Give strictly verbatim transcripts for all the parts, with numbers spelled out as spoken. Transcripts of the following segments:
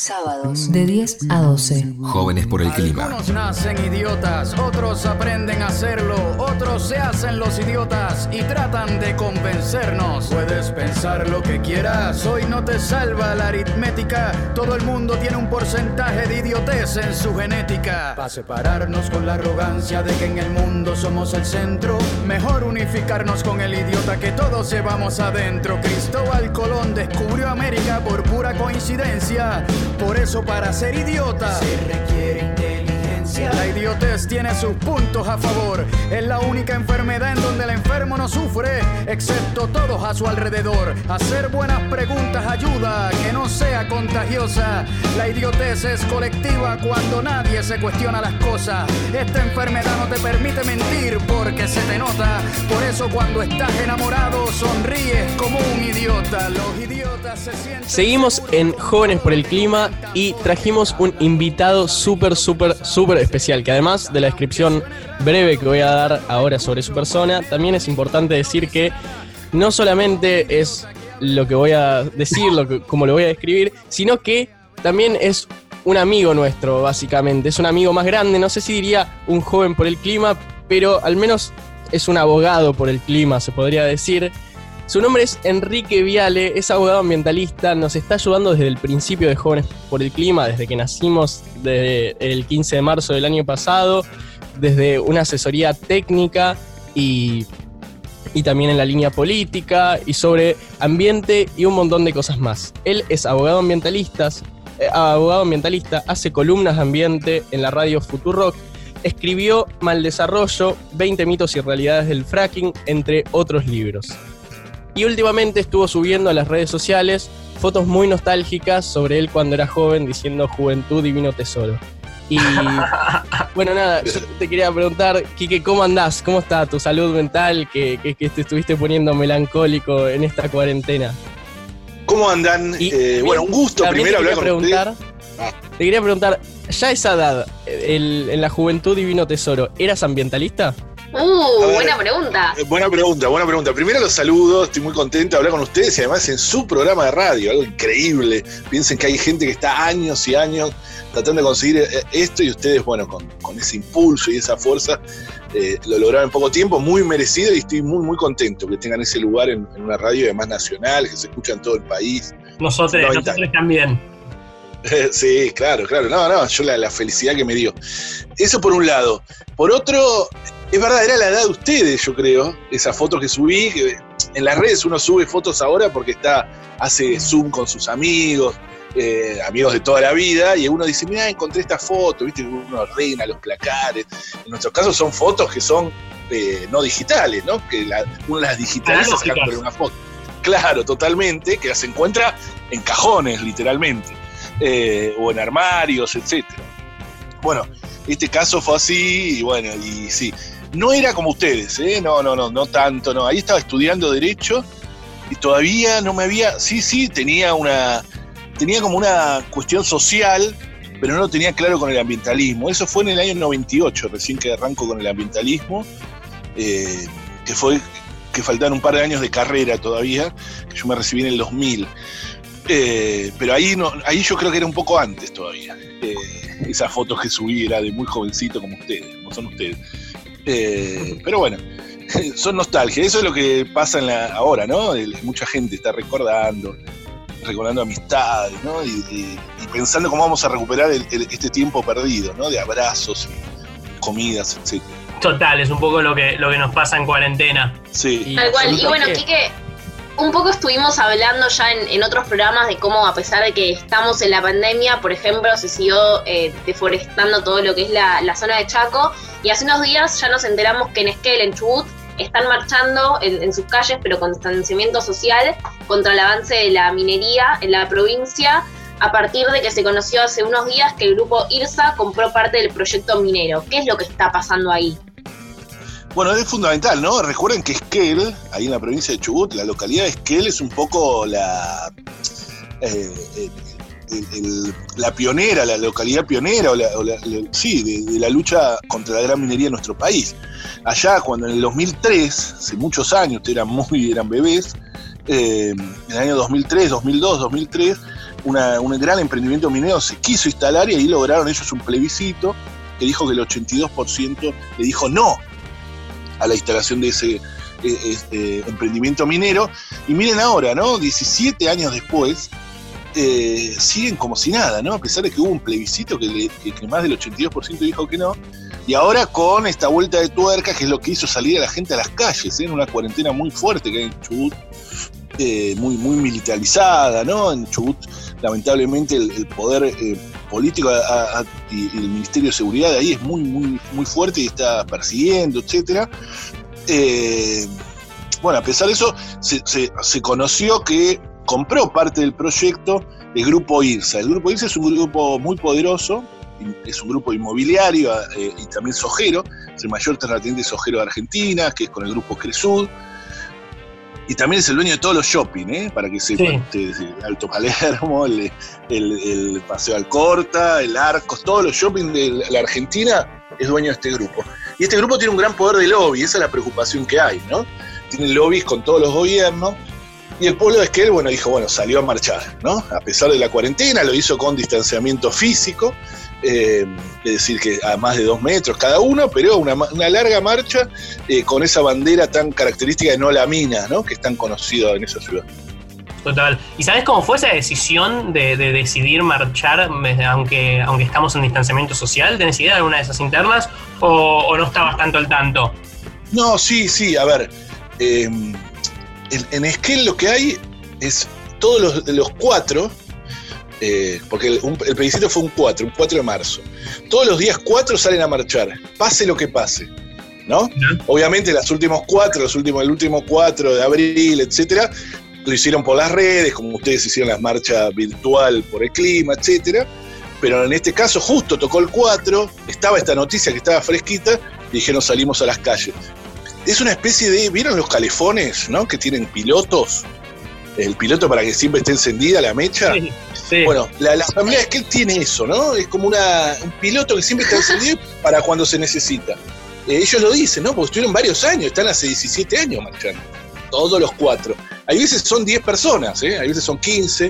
Sábados de diez a doce. Jóvenes por el Clima. Algunos nacen idiotas, otros aprenden a hacerlo, otros se hacen los idiotas y tratan de convencernos. Puedes pensar lo que quieras, hoy no te salva la aritmética. Todo el mundo tiene un porcentaje de idiotez en su genética. Para separarnos con la arrogancia de que en el mundo somos el centro, mejor unificarnos con el idiota que todos llevamos adentro. Cristóbal Colón descubrió América por pura coincidencia. Por eso para ser idiota se requiere inteligencia. La idiotez tiene sus puntos a favor. Es la única enfermedad en donde el enfermo no sufre, excepto todos a su alrededor. Hacer buenas preguntas ayuda a que no sea contagiosa. La idiotez es colectiva cuando nadie se cuestiona las cosas. Esta enfermedad no te permite mentir porque se te nota. Por eso cuando estás enamorado sonríes como un idiota. Los idiotas se sienten... Seguimos en Jóvenes por el Clima y trajimos un invitado súper, súper, súper especial, que además de la descripción breve que voy a dar ahora sobre su persona, también es importante decir que no solamente es lo que voy a decir, lo que, como lo voy a describir, sino que también es un amigo nuestro, básicamente. Es un amigo más grande, no sé si diría un joven por el clima, pero al menos es un abogado por el clima, se podría decir. Su nombre es Enrique Viale, es abogado ambientalista, nos está ayudando desde el principio de Jóvenes por el Clima, desde que nacimos, desde el quince de marzo del año pasado, desde una asesoría técnica y, y también en la línea política y sobre ambiente y un montón de cosas más. Él es abogado ambientalista, eh, abogado ambientalista, hace columnas de ambiente en la radio Futurock, escribió Maldesarrollo, veinte mitos y realidades del fracking, entre otros libros. Y últimamente estuvo subiendo a las redes sociales fotos muy nostálgicas sobre él cuando era joven, diciendo juventud divino tesoro. Y bueno, nada, yo te quería preguntar, Quique, ¿cómo andás? ¿Cómo está tu salud mental que, que, que te estuviste poniendo melancólico en esta cuarentena? ¿Cómo andan? Y, eh, bueno, un gusto primero hablar con ustedes. Ah. Te quería preguntar, ya a esa edad, el, en la juventud divino tesoro, ¿eras ambientalista? Uh, ver, buena pregunta. Eh, buena pregunta, buena pregunta. Primero los saludo, estoy muy contento de hablar con ustedes y además en su programa de radio, algo increíble. Piensen que hay gente que está años y años tratando de conseguir esto y ustedes, bueno, con, con ese impulso y esa fuerza eh, lo lograron en poco tiempo, muy merecido y estoy muy, muy contento que tengan ese lugar en, en una radio además nacional, que se escucha en todo el país. Nosotros, nosotros también. Sí, claro, claro. No, no, yo la, la felicidad que me dio. Eso por un lado. Por otro, es verdad, era la edad de ustedes, yo creo. Esas fotos que subí. Que en las redes uno sube fotos ahora porque está hace Zoom con sus amigos, eh, amigos de toda la vida, y uno dice, mira, encontré esta foto, viste, uno ordena los placares. En nuestros casos son fotos que son eh, no digitales, ¿no? Que la, uno las digitaliza sacándole una foto. Claro, totalmente, que las encuentra en cajones, literalmente. Eh, o en armarios, etcétera. Bueno, este caso fue así y bueno, y sí, no era como ustedes, ¿eh? no, no, no, no tanto, no. Ahí estaba estudiando Derecho y todavía no me había, sí, sí, tenía una, tenía como una cuestión social, pero no lo tenía claro con el ambientalismo. Eso fue en el año noventa y ocho, recién que arranco con el ambientalismo, eh, que fue, que faltaban un par de años de carrera todavía, que yo me recibí en el dos mil. Eh, pero ahí no, ahí yo creo que era un poco antes todavía. Eh, esas fotos que subí era de muy jovencito como ustedes, como son ustedes. Eh, pero bueno, son nostalgia. Eso es lo que pasa en la, ahora, ¿no? El, mucha gente está recordando, recordando amistades, ¿no? Y, y, y pensando cómo vamos a recuperar el, el, este tiempo perdido, ¿no? De abrazos, y comidas, etcétera. Total, es un poco lo que, lo que nos pasa en cuarentena. Sí. Tal cual. Y bueno, Quique, un poco estuvimos hablando ya en, en otros programas de cómo, a pesar de que estamos en la pandemia, por ejemplo, se siguió eh, deforestando todo lo que es la, la zona de Chaco, y hace unos días ya nos enteramos que en Esquel, en Chubut, están marchando en, en sus calles, pero con distanciamiento social, contra el avance de la minería en la provincia, a partir de que se conoció hace unos días que el grupo IRSA compró parte del proyecto minero. ¿Qué es lo que está pasando ahí? Bueno, es fundamental, ¿no? Recuerden que Esquel, ahí en la provincia de Chubut, la localidad de Esquel es un poco la, eh, el, el, la pionera, la localidad pionera, o la, o la, la, sí, de, de la lucha contra la gran minería en nuestro país. Allá, cuando en el dos mil tres, hace muchos años, ustedes eran muy, eran bebés, eh, en el año dos mil tres, dos mil dos, dos mil tres, una, un gran emprendimiento minero se quiso instalar y ahí lograron ellos un plebiscito que dijo que el ochenta y dos por ciento le dijo no a la instalación de ese eh, eh, emprendimiento minero. Y miren ahora, ¿no? diecisiete años después, eh, siguen como si nada, ¿no? A pesar de que hubo un plebiscito que, le, que, que más del ochenta y dos por ciento dijo que no. Y ahora con esta vuelta de tuerca, que es lo que hizo salir a la gente a las calles, ¿eh? En una cuarentena muy fuerte que hay en Chubut, eh, muy, muy militarizada, ¿no? En Chubut, lamentablemente, el, el poder eh, político a, a, y, y el Ministerio de Seguridad de ahí es muy, muy, muy fuerte y está persiguiendo, etcétera. Eh, bueno, a pesar de eso, se, se, se conoció que compró parte del proyecto el Grupo IRSA. El Grupo IRSA es un grupo muy poderoso, es un grupo inmobiliario eh, y también sojero, es el mayor terrateniente sojero de Argentina, que es con el Grupo Cresud, y también es el dueño de todos los shopping, ¿eh? Para que sepan sí. ustedes, el Alto Palermo, el, el, el Paseo Alcorta, el Arcos, todos los shopping de la Argentina es dueño de este grupo. Y este grupo tiene un gran poder de lobby, esa es la preocupación que hay, ¿no? Tiene lobbies con todos los gobiernos. Y el pueblo de Esquel, bueno, dijo, bueno, salió a marchar, ¿no? A pesar de la cuarentena, lo hizo con distanciamiento físico, eh, es decir, que a más de dos metros cada uno, pero una, una larga marcha eh, con esa bandera tan característica de No la Mina, ¿no? Que es tan conocida en esa ciudad. Total. ¿Y sabes cómo fue esa decisión de, de decidir marchar, aunque, aunque estamos en distanciamiento social? ¿Tenés idea de alguna de esas internas o, o no estabas tanto al tanto? No, sí, sí, a ver... Eh, En, en Esquel lo que hay es todos los, los cuatro, eh, porque el, un, el plebiscito fue un cuatro, un cuatro de marzo. Todos los días cuatro salen a marchar, pase lo que pase, ¿no? Uh-huh. Obviamente los últimos cuatro, los últimos, el último cuatro de abril, etcétera, lo hicieron por las redes, como ustedes hicieron las marchas virtual por el clima, etcétera. Pero en este caso justo tocó el cuatro, estaba esta noticia que estaba fresquita, y dijeron salimos a las calles. Es una especie de, ¿vieron los calefones, ¿no? Que tienen pilotos, el piloto para que siempre esté encendida la mecha. Sí, sí. Bueno, la, la asamblea es que él tiene eso, ¿no? Es como una, un piloto que siempre está encendido para cuando se necesita. Eh, ellos lo dicen, ¿no? Porque estuvieron varios años, están hace diecisiete años marchando, todos los cuatro. Hay veces son diez personas, ¿eh? Hay veces son quince,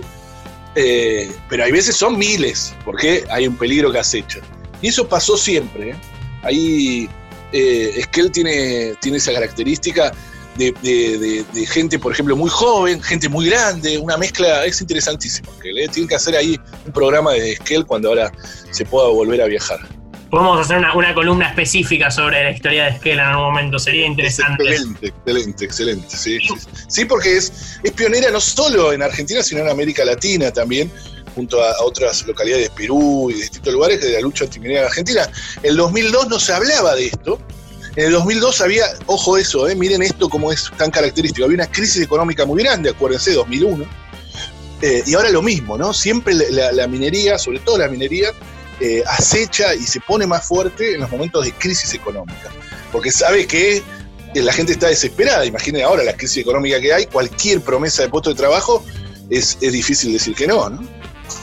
eh, pero hay veces son miles, porque hay un peligro que acecha. Y eso pasó siempre, ¿eh? Ahí... Eh, Esquel tiene, tiene esa característica de, de, de, de gente, por ejemplo, muy joven, gente muy grande, una mezcla, es interesantísimo. ¿Eh? Tienen que hacer ahí un programa de Esquel cuando ahora se pueda volver a viajar. Podemos hacer una, una columna específica sobre la historia de Esquel en algún momento, sería interesante. Es excelente, excelente, excelente, sí, sí. Sí, porque es, es pionera no solo en Argentina, sino en América Latina también, junto a, a otras localidades de Perú y de distintos lugares de la lucha antiminera en Argentina. En el dos mil dos no se hablaba de esto. En el dos mil dos había, ojo eso, eh, miren esto como es tan característico, había una crisis económica muy grande, acuérdense, dos mil uno, eh, y ahora lo mismo, ¿no? Siempre la, la minería, sobre todo la minería, eh, acecha y se pone más fuerte en los momentos de crisis económica, porque sabe que la gente está desesperada. Imaginen ahora la crisis económica que hay, cualquier promesa de puesto de trabajo es, es difícil decir que no, ¿no?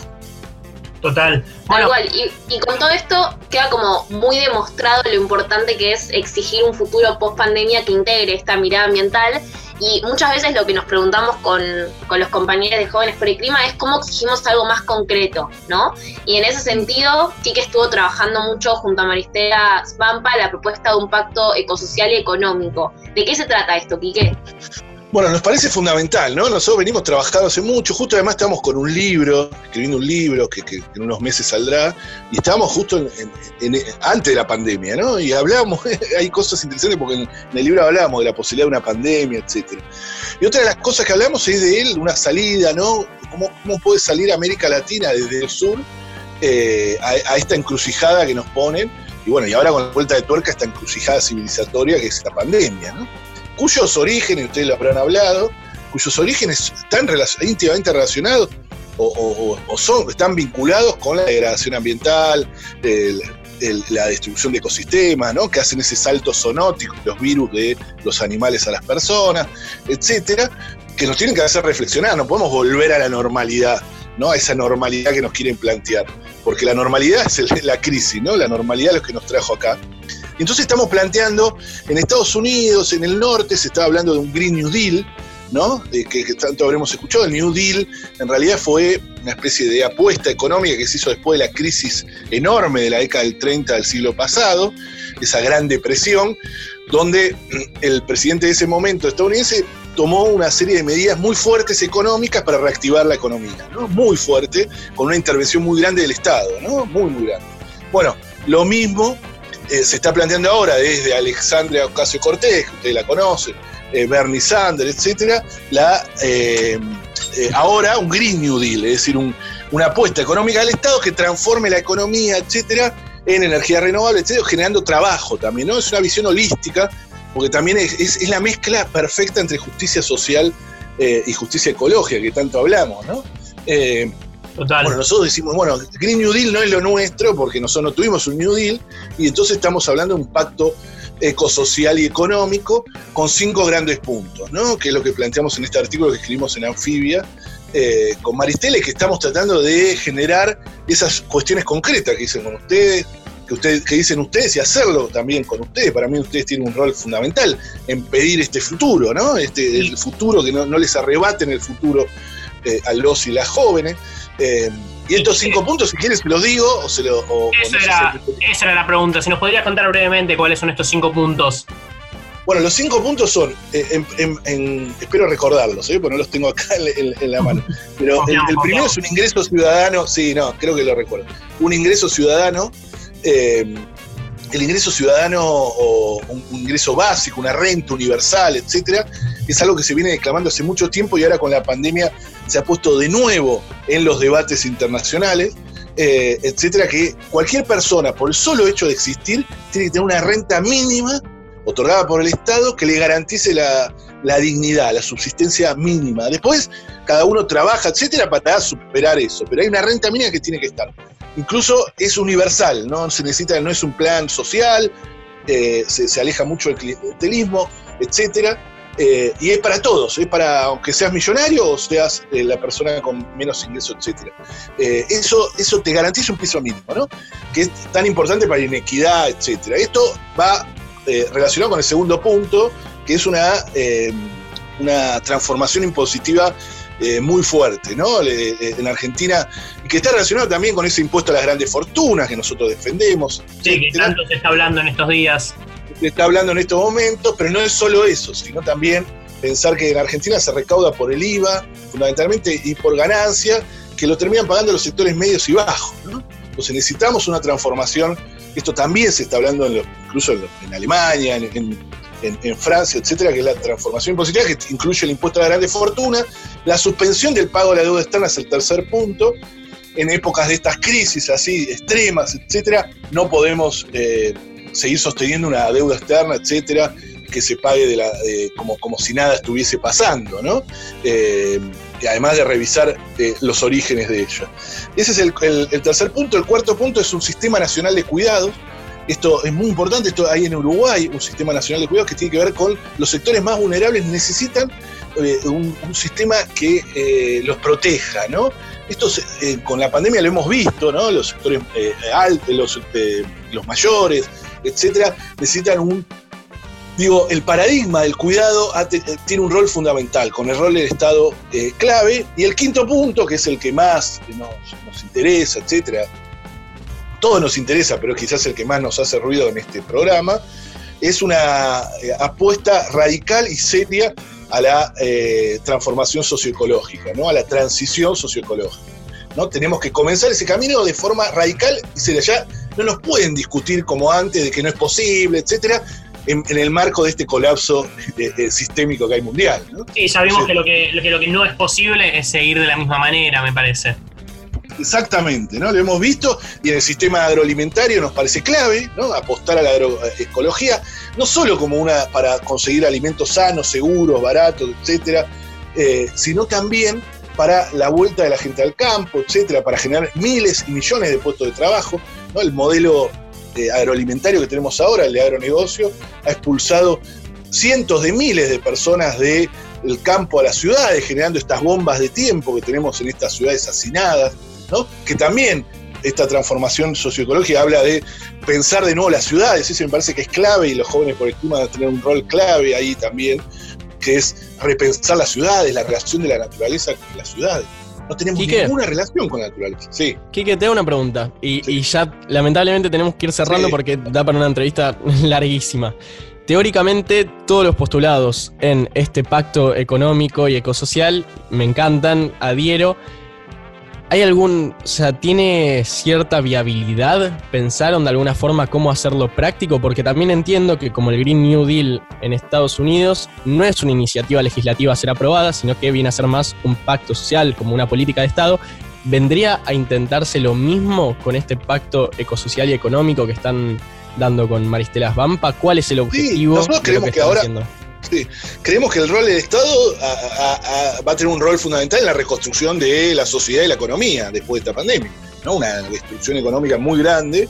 Total. Bueno. Igual, y, y con todo esto queda como muy demostrado lo importante que es exigir un futuro post pandemia que integre esta mirada ambiental. Y muchas veces lo que nos preguntamos con, con los compañeros de Jóvenes por el Clima es cómo exigimos algo más concreto, ¿no? Y en ese sentido, Quique estuvo trabajando mucho junto a Maristela Svampa la propuesta de un pacto ecosocial y económico. ¿De qué se trata esto, Quique? Bueno, nos parece fundamental, ¿no? Nosotros venimos trabajando hace mucho, justo además estamos con un libro, escribiendo un libro que, que en unos meses saldrá, y estábamos justo en, en, en, antes de la pandemia, ¿no? Y hablábamos, hay cosas interesantes porque en, en el libro hablábamos de la posibilidad de una pandemia, etcétera. Y otra de las cosas que hablamos es de él, una salida, ¿no? ¿Cómo, cómo puede salir América Latina desde el sur eh, a, a esta encrucijada que nos ponen? Y bueno, y ahora con la vuelta de tuerca, esta encrucijada civilizatoria que es la pandemia, ¿no? Cuyos orígenes, ustedes lo habrán hablado, cuyos orígenes están relacion- íntimamente relacionados o, o, o son, están vinculados con la degradación ambiental, el, el, la destrucción de ecosistemas, ¿no? Que hacen ese salto zoonótico, los virus de los animales a las personas, etcétera, que nos tienen que hacer reflexionar. No podemos volver a la normalidad, ¿no? A esa normalidad que nos quieren plantear, porque la normalidad es el, la crisis, ¿no? La normalidad es lo que nos trajo acá. Entonces estamos planteando, en Estados Unidos, en el norte, se está hablando de un Green New Deal, ¿no? De que, que tanto habremos escuchado. El New Deal en realidad fue una especie de apuesta económica que se hizo después de la crisis enorme de la década del treinta del siglo pasado, esa gran depresión, donde el presidente de ese momento estadounidense tomó una serie de medidas muy fuertes económicas para reactivar la economía, ¿no? Muy fuerte, con una intervención muy grande del Estado, ¿no? Muy, muy grande. Bueno, lo mismo eh, se está planteando ahora desde Alexandria Ocasio-Cortez, que ustedes la conocen, eh, Bernie Sanders, etcétera, la, eh, eh, ahora un Green New Deal, es decir, un, una apuesta económica del Estado que transforme la economía, etcétera, en energía renovable, etcétera, generando trabajo también, ¿no? Es una visión holística, porque también es, es, es la mezcla perfecta entre justicia social eh, y justicia ecológica, que tanto hablamos, ¿no? Eh, Total. Bueno, nosotros decimos, bueno, Green New Deal no es lo nuestro, porque nosotros no tuvimos un New Deal, y entonces estamos hablando de un pacto ecosocial y económico con cinco grandes puntos, ¿no? Que es lo que planteamos en este artículo que escribimos en Anfibia, eh, con Maristela, y que estamos tratando de generar esas cuestiones concretas que dicen con ustedes, que, ustedes, que dicen ustedes, y hacerlo también con ustedes. Para mí ustedes tienen un rol fundamental en pedir este futuro, ¿no? Este, el futuro, que no, no les arrebaten el futuro eh, a los y las jóvenes. Eh, y estos cinco puntos, si quieres, se los digo, o se lo... O, Eso o no era, sé si... esa era la pregunta. Si nos podrías contar brevemente cuáles son estos cinco puntos. Bueno, los cinco puntos son, eh, en, en, en, espero recordarlos, ¿eh? Porque no los tengo acá en, en, en la mano, pero el, el primero es un ingreso ciudadano, sí, no, creo que lo recuerdo, un ingreso ciudadano, eh, el ingreso ciudadano o un, un ingreso básico, una renta universal, etcétera, es algo que se viene declamando hace mucho tiempo y ahora con la pandemia se ha puesto de nuevo en los debates internacionales, eh, etcétera, que cualquier persona, por el solo hecho de existir, tiene que tener una renta mínima otorgada por el Estado que le garantice la, la dignidad, la subsistencia mínima. Después, cada uno trabaja, etcétera, para superar eso, pero hay una renta mínima que tiene que estar. Incluso es universal, no se necesita, no es un plan social, eh, se, se aleja mucho del clientelismo, etcétera, eh, y es para todos, es para, aunque seas millonario o seas eh, la persona con menos ingresos, etcétera. Eh, eso, eso te garantiza un piso mínimo, ¿no? Que es tan importante para la inequidad, etcétera. Esto va eh, relacionado con el segundo punto, que es una, eh, una transformación impositiva Eh, muy fuerte, ¿no? Le, eh, en Argentina, y que está relacionado también con ese impuesto a las grandes fortunas que nosotros defendemos. Sí, que tanto se está hablando en estos días. Se está hablando en estos momentos, pero no es solo eso, sino también pensar que en Argentina se recauda por el I V A, fundamentalmente, y por ganancia, que lo terminan pagando los sectores medios y bajos, ¿no? Entonces necesitamos una transformación, esto también se está hablando en lo, incluso en, lo, en Alemania, en, en En, en Francia, etcétera, que es la transformación impositiva, que incluye el impuesto a la grande fortuna, la suspensión del pago de la deuda externa es el tercer punto. En épocas de estas crisis así extremas, etcétera, no podemos eh, seguir sosteniendo una deuda externa, etcétera, que se pague de la, de, como, como si nada estuviese pasando, ¿no? Eh, y además de revisar eh, los orígenes de ella. Ese es el, el, el tercer punto. El cuarto punto es un sistema nacional de cuidados. Esto es muy importante, esto hay en Uruguay, un sistema nacional de cuidados que tiene que ver con los sectores más vulnerables, necesitan eh, un, un sistema que eh, los proteja, ¿no? Esto eh, con la pandemia lo hemos visto, ¿no? Los sectores eh, altos, los, eh, los mayores, etcétera, necesitan un, digo, el paradigma del cuidado ha, te, tiene un rol fundamental, con el rol del Estado eh, clave. Y el quinto punto, que es el que más nos, nos interesa, etcétera, todo nos interesa, pero quizás el que más nos hace ruido en este programa, es una eh, apuesta radical y seria a la eh, transformación socioecológica, ¿no? A la transición socioecológica, ¿no? Tenemos que comenzar ese camino de forma radical y seria. Ya no nos pueden discutir como antes de que no es posible, etcétera, en, en el marco de este colapso eh, eh, sistémico que hay mundial, ¿no? Sí, sabemos sí. que, lo que, lo que lo que no es posible es seguir de la misma manera, me parece. Exactamente, ¿no? Lo hemos visto, y en el sistema agroalimentario nos parece clave, ¿no? Apostar a la agroecología, no solo como una para conseguir alimentos sanos, seguros, baratos, etcétera, eh, sino también para la vuelta de la gente al campo, etcétera, para generar miles y millones de puestos de trabajo, ¿no? El modelo eh, agroalimentario que tenemos ahora, el de agronegocio, ha expulsado cientos de miles de personas del campo a las ciudades, generando estas bombas de tiempo que tenemos en estas ciudades hacinadas, ¿no? Que también esta transformación socioecológica habla de pensar de nuevo las ciudades, eso me parece que es clave, y los jóvenes por el clima van a tener un rol clave ahí también, que es repensar las ciudades, la relación de la naturaleza con las ciudades. No tenemos Quique, ninguna relación con la naturaleza. Sí. Quique, te hago una pregunta. Y, Sí. y ya, lamentablemente, tenemos que ir cerrando Sí. porque da para una entrevista larguísima. Teóricamente, todos los postulados en este pacto económico y ecosocial me encantan, adhiero. ¿Hay algún, o sea, tiene cierta viabilidad? ¿Pensaron de alguna forma cómo hacerlo práctico? Porque también entiendo que como el Green New Deal en Estados Unidos no es una iniciativa legislativa a ser aprobada, sino que viene a ser más un pacto social, como una política de Estado. ¿Vendría a intentarse lo mismo con este pacto ecosocial y económico que están dando con Maristela Svampa? ¿Cuál es el objetivo nosotros de lo creemos que que están ahora- haciendo? Sí, creemos que el rol del Estado a, a, a, va a tener un rol fundamental en la reconstrucción de la sociedad y la economía después de esta pandemia, ¿no? Una destrucción económica muy grande.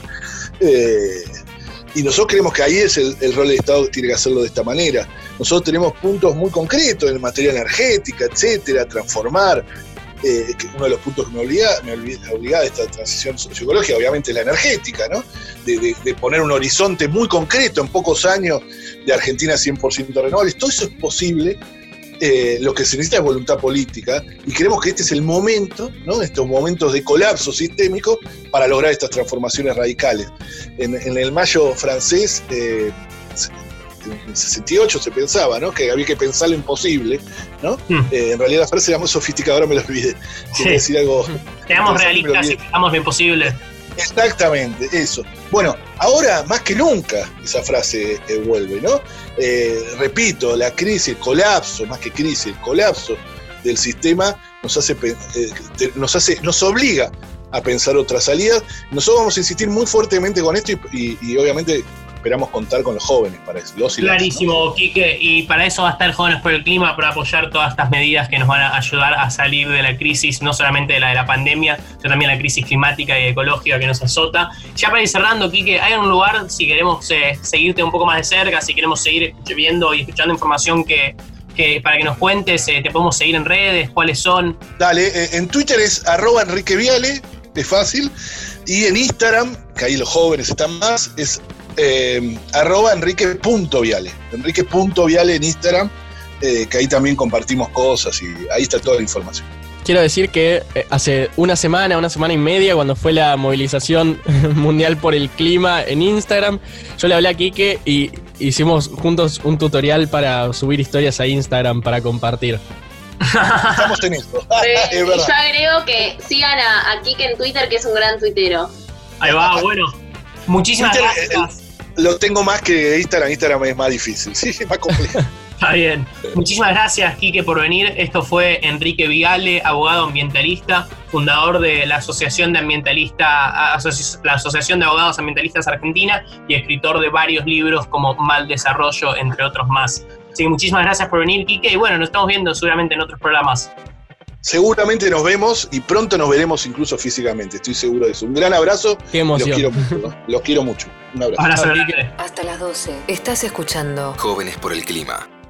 Eh, y nosotros creemos que ahí es el, el rol del Estado que tiene que hacerlo de esta manera. Nosotros tenemos puntos muy concretos en materia energética, etcétera, transformar. Eh, que uno de los puntos que me obliga, me obliga a esta transición socioecológica, obviamente, es la energética, ¿no? De, de, de poner un horizonte muy concreto en pocos años de Argentina cien por ciento renovables. Todo eso es posible. Eh, lo que se necesita es voluntad política y creemos que este es el momento, ¿no? Estos momentos de colapso sistémico para lograr estas transformaciones radicales. En, en el mayo francés, eh, en sesenta y ocho se pensaba, ¿no? Que había que pensar lo imposible, ¿no? Mm. Eh, en realidad la frase era muy sofisticada, ahora me lo olvidé. Sí. Quería decir algo. Seamos Entonces, me lo realistas y olvidé. hagamos lo imposible. Exactamente, eso. Bueno, ahora más que nunca esa frase eh, vuelve, ¿no? Eh, repito, la crisis, el colapso, más que crisis, el colapso del sistema nos hace, pe- eh, te- nos hace, nos obliga a pensar otras salidas. Nosotros vamos a insistir muy fuertemente con esto y, y- y obviamente esperamos contar con los jóvenes para eso. Los y las, ¿no? Clarísimo, Quique, y para eso va a estar Jóvenes por el Clima, para apoyar todas estas medidas que nos van a ayudar a salir de la crisis, no solamente de la de la pandemia, sino también la crisis climática y ecológica que nos azota. Ya para ir cerrando, Quique, ¿hay un lugar, si queremos eh, seguirte un poco más de cerca, si queremos seguir viendo y escuchando información que, que para que nos cuentes, eh, te podemos seguir en redes, cuáles son? Dale, eh, en Twitter es arroba Enrique Viale, es fácil, y en Instagram, que ahí los jóvenes están más, es eh, arroba enrique.viale, enrique.viale en Instagram, eh, que ahí también compartimos cosas y ahí está toda la información. Quiero decir que eh, hace una semana, una semana y media, cuando fue la movilización mundial por el clima en Instagram, yo le hablé a Quique y hicimos juntos un tutorial para subir historias a Instagram para compartir. Estamos en eso, Eh, es y verdad. yo agrego que sigan a, a Quique en Twitter, que es un gran tuitero. Ahí va, bueno. Muchísimas Twitter, gracias. Lo tengo más que Instagram, Instagram es más difícil, sí, es más complejo. Está bien. Muchísimas gracias, Quique, por venir. Esto fue Enrique Viale, abogado ambientalista, fundador de la Asociación de Ambientalista, Asoci- la Asociación de Abogados Ambientalistas Argentina y escritor de varios libros como Mal Desarrollo, entre otros más. Así que muchísimas gracias por venir, Quique, y bueno, nos estamos viendo seguramente en otros programas. Seguramente nos vemos y pronto nos veremos incluso físicamente, estoy seguro de eso. Un gran abrazo. Qué Los emoción. quiero mucho, ¿no? Los quiero mucho. Un abrazo. Abrazo Chao, grande. Quique. Hasta las doce. Estás escuchando Jóvenes por el Clima.